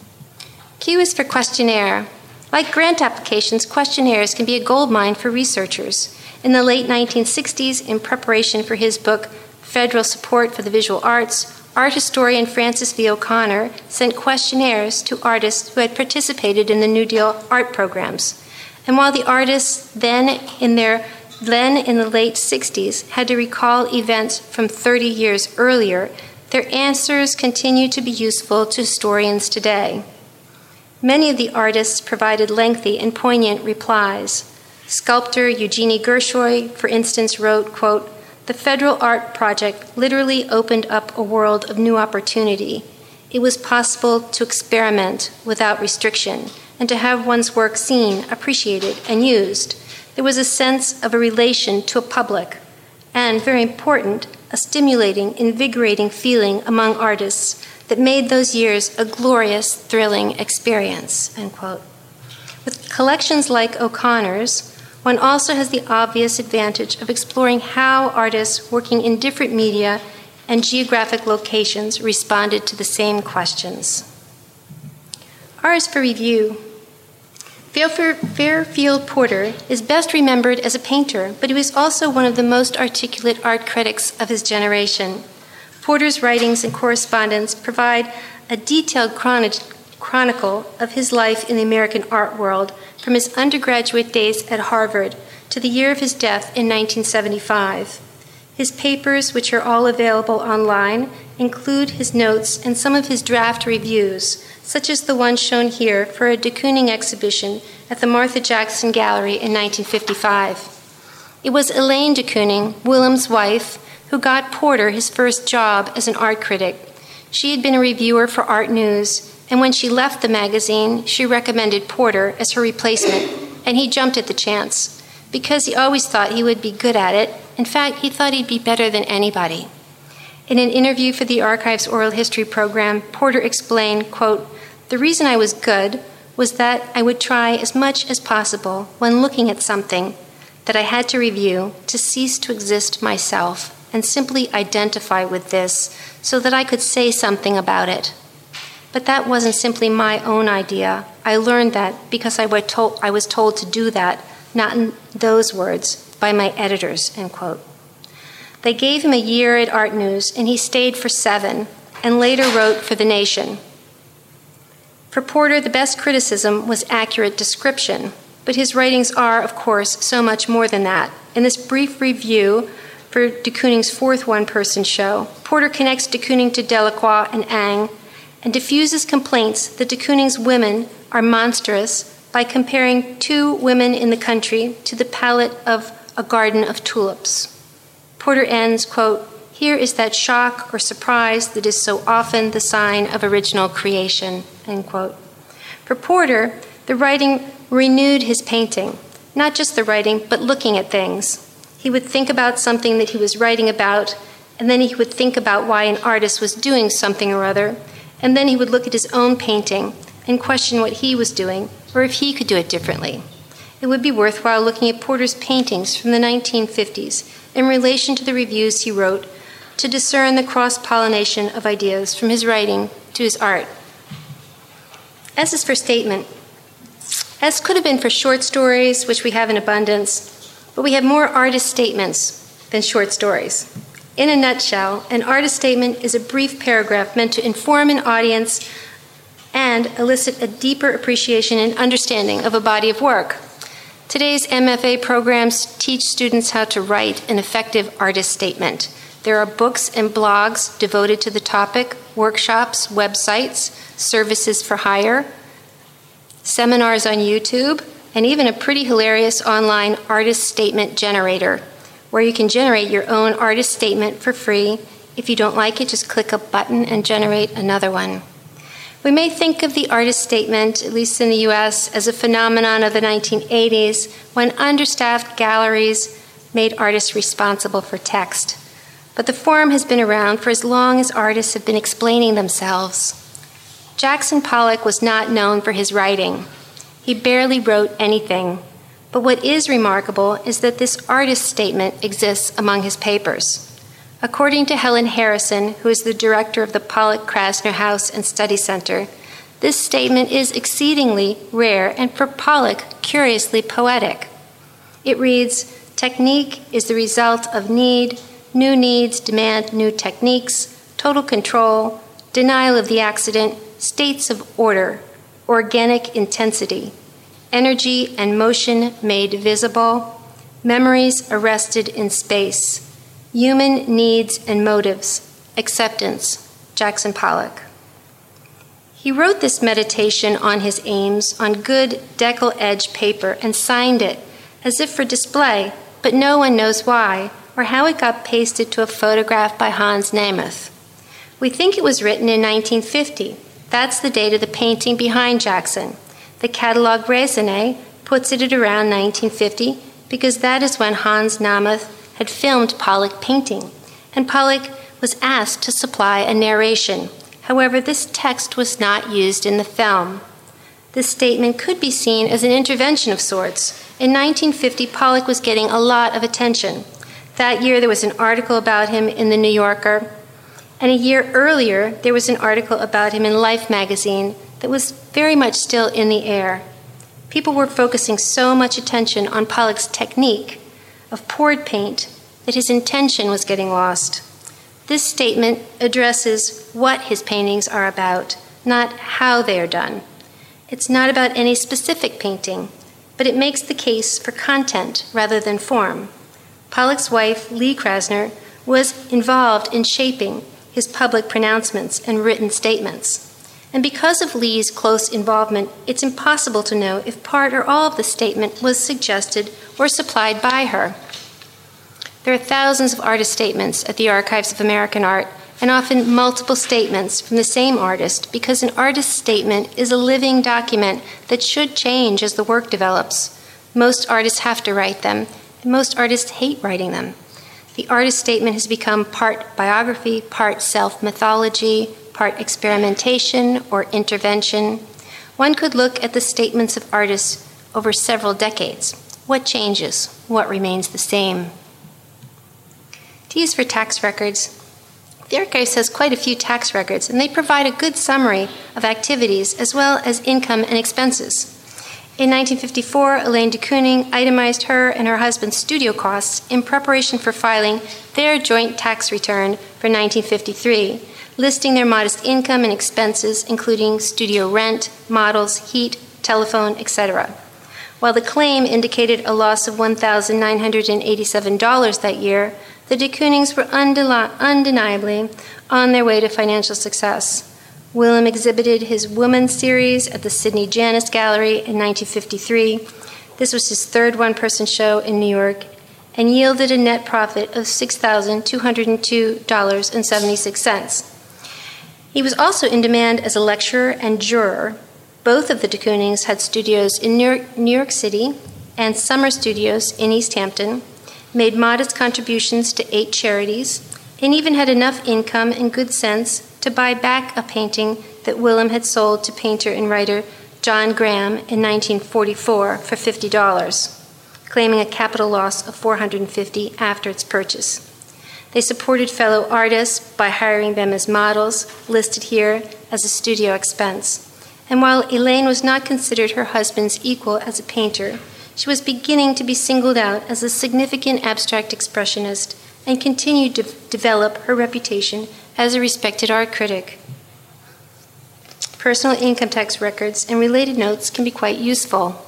Q is for questionnaire. Like grant applications, questionnaires can be a goldmine for researchers. In the late nineteen sixties, in preparation for his book, Federal Support for the Visual Arts, art historian Francis V. O'Connor sent questionnaires to artists who had participated in the New Deal art programs. And while the artists then in their then in the late sixties had to recall events from thirty years earlier, their answers continue to be useful to historians today. Many of the artists provided lengthy and poignant replies. Sculptor Eugenie Gershoy, for instance, wrote, quote, "The Federal Art Project literally opened up a world of new opportunity. It was possible to experiment without restriction and to have one's work seen, appreciated, and used. There was a sense of a relation to a public and, very important, a stimulating, invigorating feeling among artists that made those years a glorious, thrilling experience," end quote. With collections like O'Connor's, one also has the obvious advantage of exploring how artists working in different media and geographic locations responded to the same questions. R is for review. Fairfield Porter is best remembered as a painter, but he was also one of the most articulate art critics of his generation. Porter's writings and correspondence provide a detailed chron- chronicle of his life in the American art world, from his undergraduate days at Harvard to the year of his death in nineteen seventy-five. His papers, which are all available online, include his notes and some of his draft reviews, such as the one shown here for a de Kooning exhibition at the Martha Jackson Gallery in nineteen fifty-five. It was Elaine de Kooning, Willem's wife, who got Porter his first job as an art critic. She had been a reviewer for Art News, and when she left the magazine, she recommended Porter as her replacement, and he jumped at the chance, because he always thought he would be good at it. In fact, he thought he'd be better than anybody. In an interview for the Archives Oral History program, Porter explained, quote, The reason I was good was that I would try as much as possible when looking at something that I had to review to cease to exist myself and simply identify with this so that I could say something about it. But that wasn't simply my own idea. I learned that because I was told, I was told to do that, not in those words, by my editors, end quote. They gave him a year at Art News, and he stayed for seven, and later wrote for The Nation. For Porter, the best criticism was accurate description, but his writings are, of course, so much more than that. In this brief review for de Kooning's fourth one-person show, Porter connects de Kooning to Delacroix and Ang and diffuses complaints that de Kooning's women are monstrous by comparing two women in the country to the palette of a garden of tulips. Porter ends, quote, "Here is that shock or surprise that is so often the sign of original creation," end quote. For Porter, the writing renewed his painting, not just the writing, but looking at things. He would think about something that he was writing about, and then he would think about why an artist was doing something or other, and then he would look at his own painting and question what he was doing, or if he could do it differently. It would be worthwhile looking at Porter's paintings from the nineteen fifties in relation to the reviews he wrote to discern the cross-pollination of ideas from his writing to his art. S is for statement. S could have been for short stories, which we have in abundance, but we have more artist statements than short stories. In a nutshell, an artist statement is a brief paragraph meant to inform an audience and elicit a deeper appreciation and understanding of a body of work. Today's M F A programs teach students how to write an effective artist statement. There are books and blogs devoted to the topic, workshops, websites, services for hire, seminars on YouTube, and even a pretty hilarious online artist statement generator, where you can generate your own artist statement for free. If you don't like it, just click a button and generate another one. We may think of the artist statement, at least in the U S, as a phenomenon of the nineteen eighties, when understaffed galleries made artists responsible for text. But the form has been around for as long as artists have been explaining themselves. Jackson Pollock was not known for his writing. He barely wrote anything. But what is remarkable is that this artist statement exists among his papers. According to Helen Harrison, who is the director of the Pollock-Krasner House and Study Center, this statement is exceedingly rare and for Pollock, curiously poetic. It reads, "Technique is the result of need. New needs demand new techniques. Total control, denial of the accident, states of order, organic intensity, energy and motion made visible, memories arrested in space, human needs and motives, acceptance." Jackson Pollock. He wrote this meditation on his aims on good decal-edge paper and signed it as if for display, but no one knows why or how it got pasted to a photograph by Hans Nemeth. We think it was written in nineteen fifty. That's the date of the painting behind Jackson. The Catalogue Raisonné puts it at around nineteen fifty because that is when Hans Nemeth had filmed Pollock painting, and Pollock was asked to supply a narration. However, this text was not used in the film. This statement could be seen as an intervention of sorts. In nineteen fifty, Pollock was getting a lot of attention. That year, there was an article about him in The New Yorker, and a year earlier, there was an article about him in Life magazine that was very much still in the air. People were focusing so much attention on Pollock's technique of poured paint that his intention was getting lost. This statement addresses what his paintings are about, not how they are done. It's not about any specific painting, but it makes the case for content rather than form. Pollock's wife, Lee Krasner, was involved in shaping his public pronouncements and written statements. And because of Lee's close involvement, it's impossible to know if part or all of the statement was suggested or supplied by her. There are thousands of artist statements at the Archives of American Art, and often multiple statements from the same artist, because an artist's statement is a living document that should change as the work develops. Most artists have to write them, and most artists hate writing them. The artist statement has become part biography, part self-mythology, part part experimentation or intervention. One could look at the statements of artists over several decades. What changes? What remains the same? To use for tax records, the Archives has quite a few tax records, and they provide a good summary of activities as well as income and expenses. In nineteen fifty-four, Elaine de Kooning itemized her and her husband's studio costs in preparation for filing their joint tax return for nineteen fifty-three, listing their modest income and expenses, including studio rent, models, heat, telephone, et cetera. While the claim indicated a loss of one thousand nine hundred eighty-seven dollars that year, the de Koonings were undeniably on their way to financial success. Willem exhibited his Woman series at the Sidney Janis Gallery in nineteen fifty-three. This was his third one-person show in New York and yielded a net profit of six thousand two hundred two dollars and seventy-six cents. He was also in demand as a lecturer and juror. Both of the de Koonings had studios in New York, New York City and summer studios in East Hampton, made modest contributions to eight charities, and even had enough income and good sense to buy back a painting that Willem had sold to painter and writer John Graham in nineteen forty-four for fifty dollars, claiming a capital loss of four hundred fifty dollars after its purchase. They supported fellow artists by hiring them as models, listed here as a studio expense. And while Elaine was not considered her husband's equal as a painter, she was beginning to be singled out as a significant abstract expressionist and continued to develop her reputation as a respected art critic. Personal income tax records and related notes can be quite useful.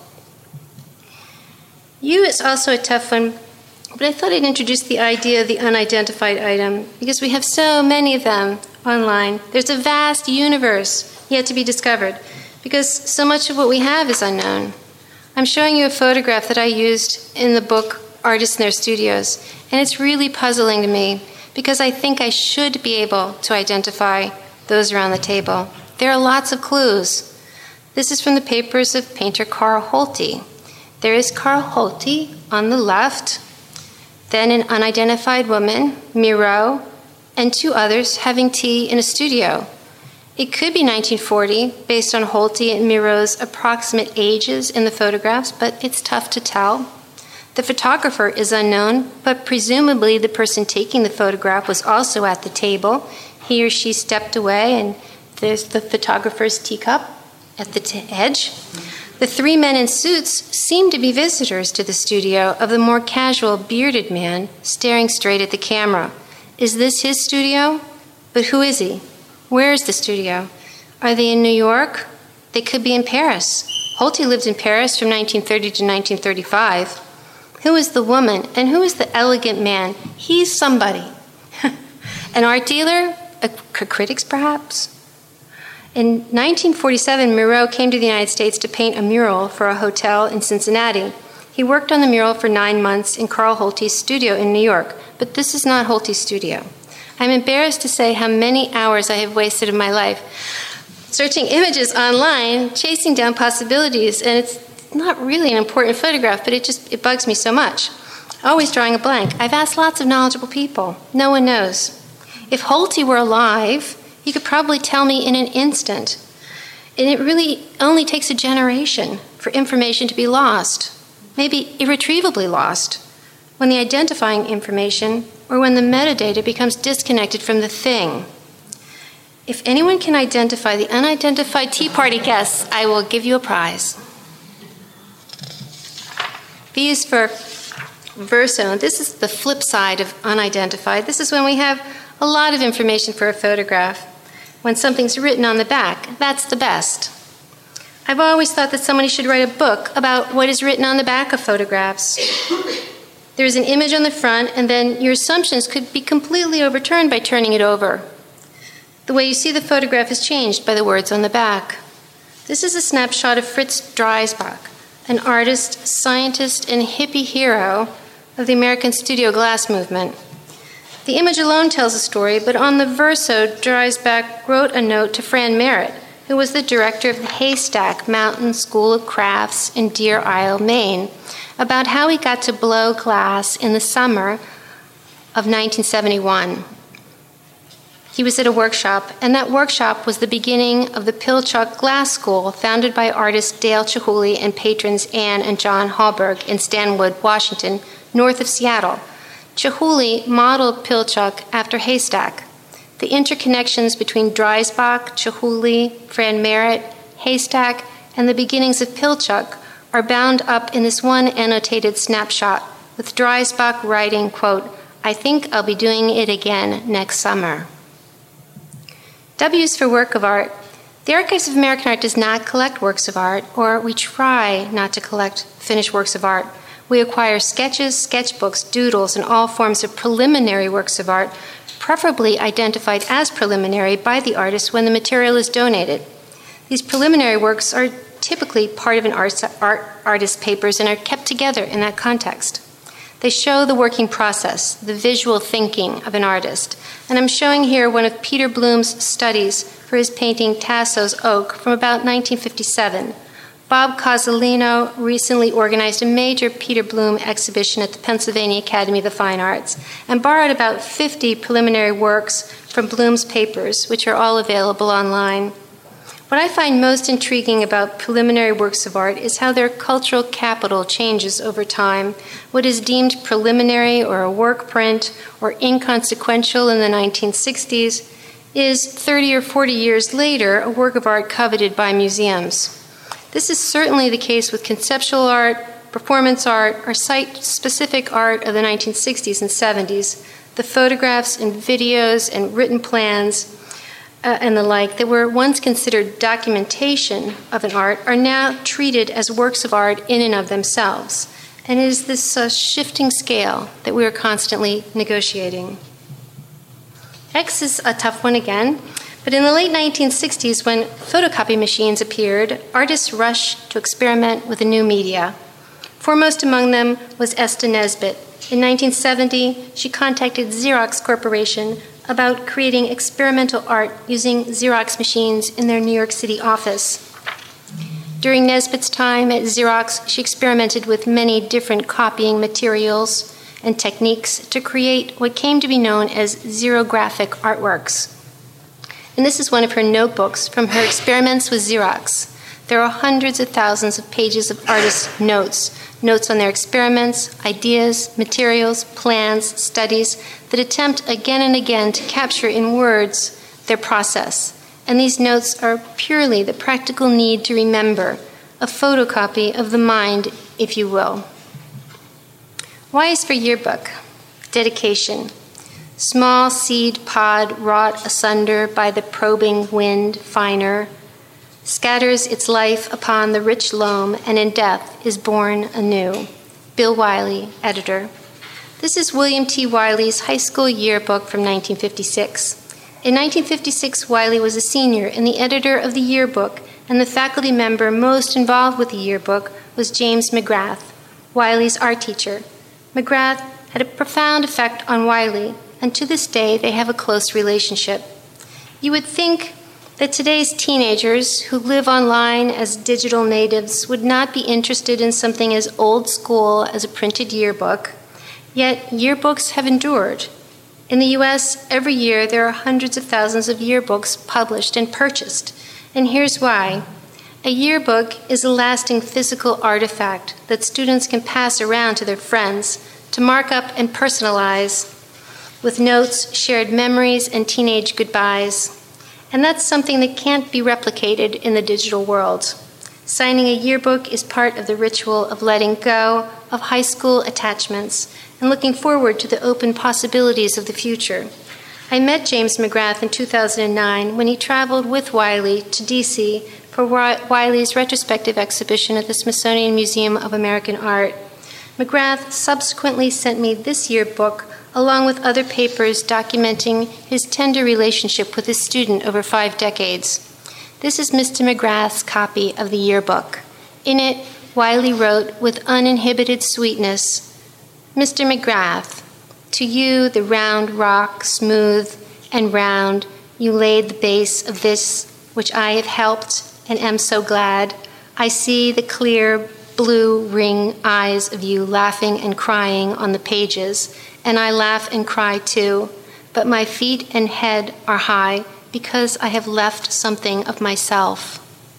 U is also a tough one, but I thought I'd introduce the idea of the unidentified item because we have so many of them online. There's a vast universe yet to be discovered because so much of what we have is unknown. I'm showing you a photograph that I used in the book Artists in Their Studios, and it's really puzzling to me because I think I should be able to identify those around the table. There are lots of clues. This is from the papers of painter Carl Holty. There is Carl Holty on the left, then an unidentified woman, Miro, and two others having tea in a studio. It could be nineteen forty, based on Holty and Miro's approximate ages in the photographs, but it's tough to tell. The photographer is unknown, but presumably the person taking the photograph was also at the table. He or she stepped away, and there's the photographer's teacup at the t- edge. The three men in suits seem to be visitors to the studio of the more casual, bearded man staring straight at the camera. Is this his studio? But who is he? Where is the studio? Are they in New York? They could be in Paris. Holty lived in Paris from nineteen thirty to nineteen thirty-five. Who is the woman and who is the elegant man? He's somebody. An art dealer? A, a critics, perhaps? In nineteen forty-seven, Miro came to the United States to paint a mural for a hotel in Cincinnati. He worked on the mural for nine months in Carl Holty's studio in New York, but this is not Holty's studio. I'm embarrassed to say how many hours I have wasted in my life searching images online, chasing down possibilities, and it's not really an important photograph, but it just it bugs me so much. Always drawing a blank. I've asked lots of knowledgeable people. No one knows. If Holty were alive, he could probably tell me in an instant. And it really only takes a generation for information to be lost, maybe irretrievably lost, when the identifying information or when the metadata becomes disconnected from the thing. If anyone can identify the unidentified Tea Party guests, I will give you a prize. V is for verso. This is the flip side of unidentified. This is when we have a lot of information for a photograph. When something's written on the back, that's the best. I've always thought that somebody should write a book about what is written on the back of photographs. There's an image on the front, and then your assumptions could be completely overturned by turning it over. The way you see the photograph is changed by the words on the back. This is a snapshot of Fritz Dreisbach, an artist, scientist, and hippie hero of the American studio glass movement. The image alone tells a story, but on the verso, Dreisbach wrote a note to Fran Merritt, who was the director of the Haystack Mountain School of Crafts in Deer Isle, Maine, about how he got to blow glass in the summer of nineteen seventy-one. He was at a workshop, and that workshop was the beginning of the Pilchuck Glass School, founded by artists Dale Chihuly and patrons Anne and John Hallberg in Stanwood, Washington, north of Seattle. Chihuly modeled Pilchuck after Haystack. The interconnections between Dreisbach, Chihuly, Fran Merritt, Haystack, and the beginnings of Pilchuck are bound up in this one annotated snapshot, with Dreisbach writing, quote, "I think I'll be doing it again next summer." W's for work of art. The Archives of American Art does not collect works of art, or we try not to collect finished works of art. We acquire sketches, sketchbooks, doodles, and all forms of preliminary works of art, preferably identified as preliminary by the artist when the material is donated. These preliminary works are typically part of an art, art, artist's papers and are kept together in that context. They show the working process, the visual thinking of an artist. And I'm showing here one of Peter Bloom's studies for his painting Tasso's Oak from about nineteen fifty-seven. Bob Cozzolino recently organized a major Peter Bloom exhibition at the Pennsylvania Academy of the Fine Arts and borrowed about fifty preliminary works from Bloom's papers, which are all available online. What I find most intriguing about preliminary works of art is how their cultural capital changes over time. What is deemed preliminary or a work print or inconsequential in the nineteen sixties is thirty or forty years later a work of art coveted by museums. This is certainly the case with conceptual art, performance art, or site-specific art of the nineteen sixties and seventies. The photographs and videos and written plans Uh, and the like that were once considered documentation of an art are now treated as works of art in and of themselves. And it is this uh, shifting scale that we are constantly negotiating. X is a tough one again, but in the late nineteen sixties, when photocopy machines appeared, artists rushed to experiment with a new media. Foremost among them was Esta Nesbitt. In nineteen seventy, she contacted Xerox Corporation about creating experimental art using Xerox machines in their New York City office. During Nesbitt's time at Xerox, she experimented with many different copying materials and techniques to create what came to be known as xerographic artworks. And this is one of her notebooks from her experiments with Xerox. There are hundreds of thousands of pages of artists' notes, notes on their experiments, ideas, materials, plans, studies that attempt again and again to capture in words their process. And these notes are purely the practical need to remember, a photocopy of the mind, if you will. Y is for yearbook. Dedication. Small seed pod wrought asunder by the probing wind finer, scatters its life upon the rich loam, and in death is born anew. Bill Wiley, editor. This is William T. Wiley's high school yearbook from nineteen fifty-six. In nineteen fifty-six, Wiley was a senior and the editor of the yearbook, and the faculty member most involved with the yearbook was James McGrath, Wiley's art teacher. McGrath had a profound effect on Wiley, and to this day they have a close relationship. You would think that today's teenagers who live online as digital natives would not be interested in something as old school as a printed yearbook, yet yearbooks have endured. In the U S, every year there are hundreds of thousands of yearbooks published and purchased, and here's why. A yearbook is a lasting physical artifact that students can pass around to their friends to mark up and personalize with notes, shared memories, and teenage goodbyes. And that's something that can't be replicated in the digital world. Signing a yearbook is part of the ritual of letting go of high school attachments and looking forward to the open possibilities of the future. I met James McGrath in two thousand nine when he traveled with Wiley to D C for Wiley's retrospective exhibition at the Smithsonian Museum of American Art. McGrath subsequently sent me this yearbook along with other papers documenting his tender relationship with his student over five decades. This is Mister McGrath's copy of the yearbook. In it, Wiley wrote with uninhibited sweetness, "Mister McGrath, to you the round rock, smooth and round, you laid the base of this which I have helped and am so glad. I see the clear blue ring eyes of you laughing and crying on the pages, and I laugh and cry too. but my feet and head are high because I have left something of myself.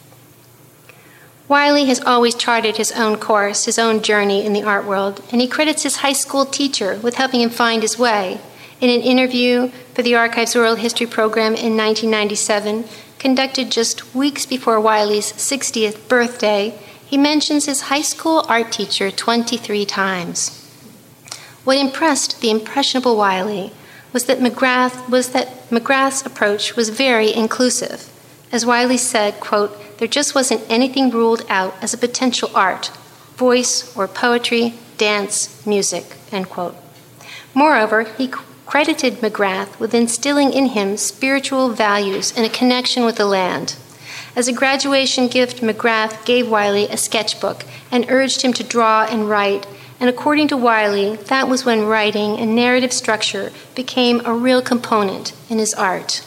Wiley has always charted his own course, his own journey in the art world, and he credits his high school teacher with helping him find his way. In an interview for the Archives Oral History program in nineteen ninety-seven, conducted just weeks before Wiley's sixtieth birthday, he mentions his high school art teacher twenty-three times. What impressed the impressionable Wiley was that McGrath was that McGrath's approach was very inclusive. As Wiley said, quote, "There just wasn't anything ruled out as a potential art, voice or poetry, dance, music," end quote. Moreover, he credited McGrath with instilling in him spiritual values and a connection with the land. As a graduation gift, McGrath gave Wiley a sketchbook and urged him to draw and write, and according to Wiley, that was when writing and narrative structure became a real component in his art.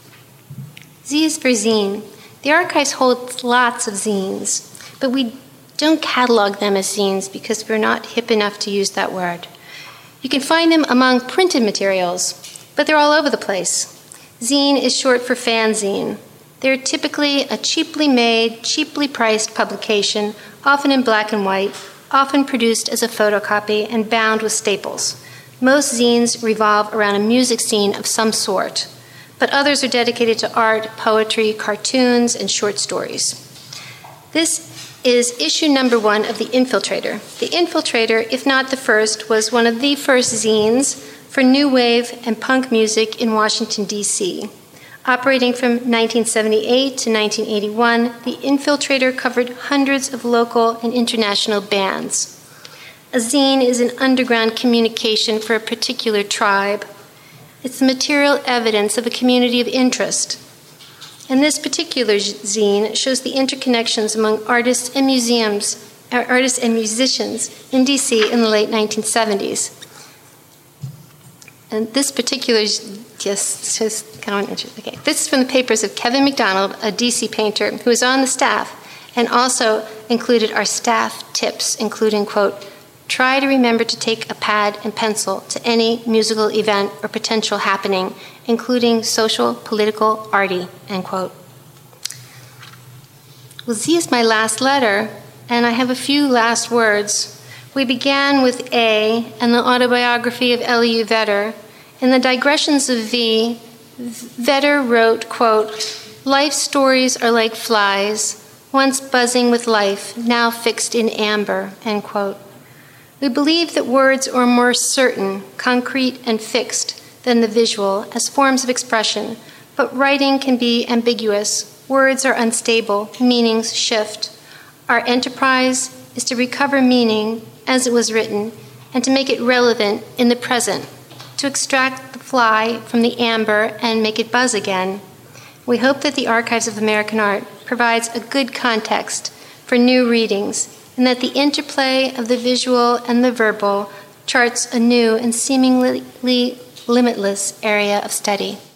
Z is for zine. The archives hold lots of zines, but we don't catalog them as zines because we're not hip enough to use that word. You can find them among printed materials, but they're all over the place. Zine is short for fanzine. They're typically a cheaply made, cheaply priced publication, often in black and white, often produced as a photocopy and bound with staples. Most zines revolve around a music scene of some sort, but others are dedicated to art, poetry, cartoons, and short stories. This is issue number one of The Infiltrator. The Infiltrator, if not the first, was one of the first zines for new wave and punk music in Washington, D C Operating from nineteen seventy-eight to nineteen eighty-one, The Infiltrator covered hundreds of local and international bands. A zine is an underground communication for a particular tribe. It's the material evidence of a community of interest. And this particular zine shows the interconnections among artists and museums, uh, artists and musicians in D C in the late nineteen seventies. And this particular, yes, just kind of interesting. Okay, this is from the papers of Kevin McDonald, a D C painter who was on the staff, and also included our staff tips, including, quote, "Try to remember to take a pad and pencil to any musical event or potential happening, including social, political, arty," end quote. Well, Z is my last letter, and I have a few last words. We began with A and the autobiography of Elihu Vedder. In the digressions of V, Vedder wrote, quote, "Life stories are like flies, once buzzing with life, now fixed in amber," end quote. We believe that words are more certain, concrete, and fixed than the visual as forms of expression, but writing can be ambiguous. Words are unstable, meanings shift. Our enterprise is to recover meaning as it was written and to make it relevant in the present, to extract the fly from the amber and make it buzz again. We hope that the Archives of American Art provides a good context for new readings, and that the interplay of the visual and the verbal charts a new and seemingly limitless area of study.